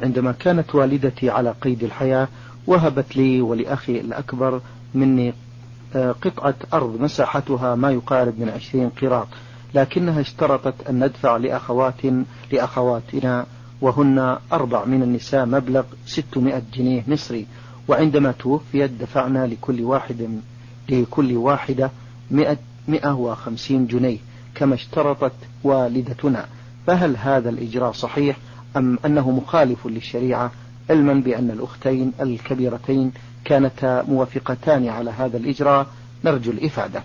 عندما كانت والدتي على قيد الحياة وهبت لي ولأخي الأكبر مني قطعة أرض مساحتها ما يقارب من 20 قيراط، لكنها اشترطت أن ندفع لأخواتنا وهن 4 من النساء مبلغ 600 جنيه مصري، وعندما توفيت دفعنا لكل واحدة 150 جنيه كما اشترطت والدتنا. فهل هذا الإجراء صحيح أم أنه مخالف للشريعة، علما بأن الأختين الكبيرتين كانتا موافقتان على هذا الإجراء؟ نرجو الإفادة.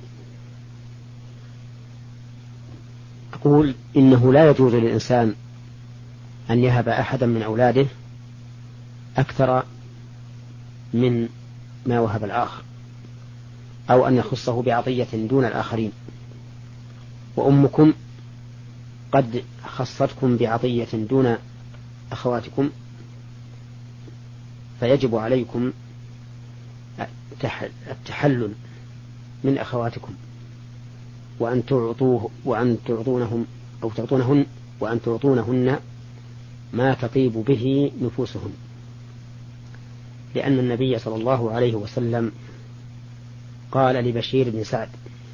أقول إنه لا يجوز للإنسان أن يهب أحدا من أولاده أكثر من ما وهب الآخر، أو أن يخصه بعطية دون الآخرين. وأمكم قد خصتكم بعطية دون أخواتكم، فيجب عليكم التحلل من أخواتكم وأن تعطونهن ما تطيب به نفوسهن، لأن النبي صلى الله عليه وسلم قال لبشير بن سعد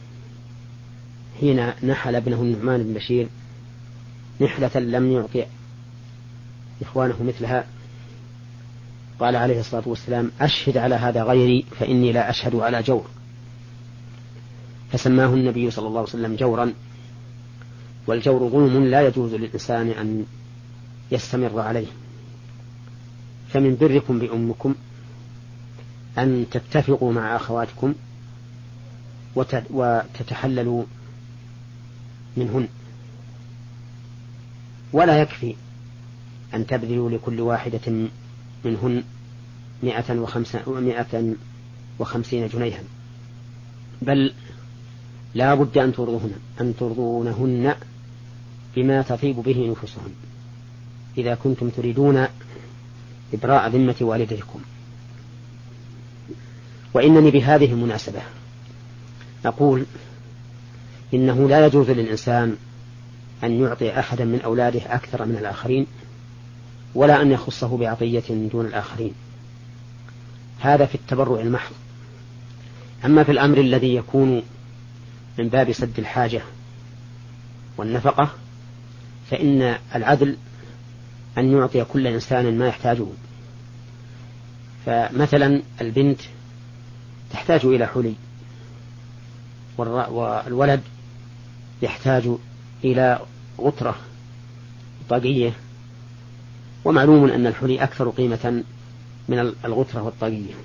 حين نحل ابنه النعمان بن بشير نحلة لم يعطي إخوانه مثلها، قال عليه الصلاة والسلام: أشهد على هذا غيري فإني لا أشهد على جور. فسماه النبي صلى الله عليه وسلم جورا، والجور ظلم لا يجوز للإنسان أن يستمر عليه. فمن بركم بأمكم أن تتفقوا مع أخواتكم وتتحللوا منهن، ولا يكفي أن تبذلوا لكل واحدة منهن 150 جنيها، بل لا بد أن ترضونهن بما تطيب به نفوسهن إذا كنتم تريدون إبراء ذمة والدتكم. وإنني بهذه المناسبة أقول إنه لا يجوز للإنسان أن يعطي أحدا من أولاده أكثر من الآخرين، ولا أن يخصه بعطية دون الآخرين، هذا في التبرع المحض. أما في الأمر الذي يكون من باب سد الحاجة والنفقة فإن العدل أن يعطي كل إنسان ما يحتاجه. فمثلا البنت تحتاج إلى حلي، والولد يحتاج إلى غترة طاقية، ومعلوم أن الحلي أكثر قيمة من الغترة والطاقية.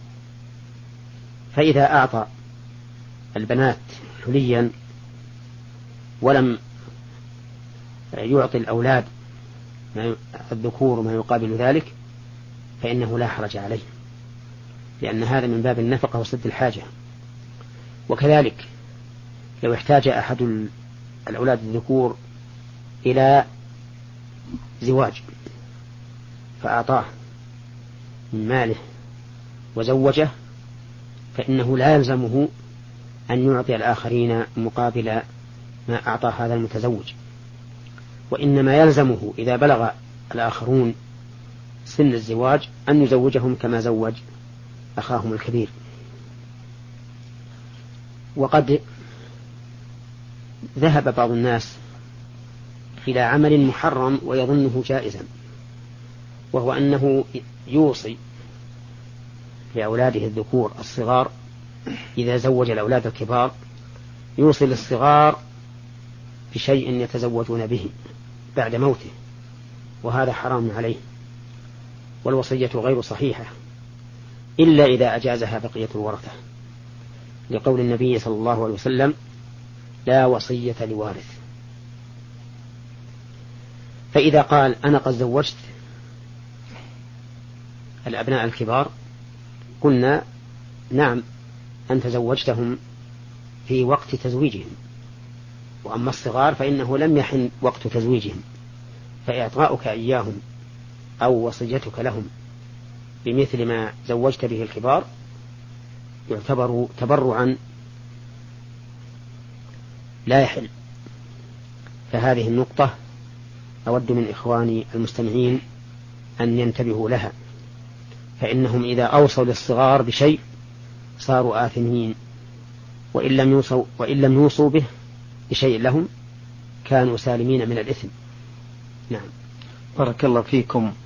فإذا أعطى البنات حليا ولم يعطي الأولاد الذكور ما يقابل ذلك فإنه لا حرج عليه، لأن هذا من باب النفقة وسد الحاجة. وكذلك لو احتاج أحد الأولاد الذكور إلى زواج فأعطاه من ماله وزوجه، فإنه لا يلزمه أن يعطي الآخرين مقابل ما أعطى هذا المتزوج، وإنما يلزمه إذا بلغ الآخرون سن الزواج أن يزوجهم كما زوج أخاهم الكبير. وقد ذهب بعض الناس إلى عمل محرم ويظنه جائزا، وهو أنه يوصي لأولاده الذكور الصغار إذا زوج الأولاد الكبار يوصي للصغار بشيء يتزوجون به بعد موته، وهذا حرام عليه، والوصية غير صحيحة إلا إذا أجازها بقية الورثة، لقول النبي صلى الله عليه وسلم: لا وصية لوارث. فإذا قال: أنا قد زوجت الأبناء الكبار، قلنا: نعم، أنت زوجتهم في وقت تزويجهم، وأما الصغار فإنه لم يحن وقت تزويجهم، فإعطاؤك إياهم أو وصيتك لهم بمثل ما زوجت به الكبار يعتبر تبرعا لا يحل. فهذه النقطة أود من إخواني المستمعين أن ينتبهوا لها، فإنهم إذا أوصوا للصغار بشيء صاروا آثمين، وإن لم يوصوا به بشيء لهم كانوا سالمين من الإثم. نعم. بارك الله فيكم.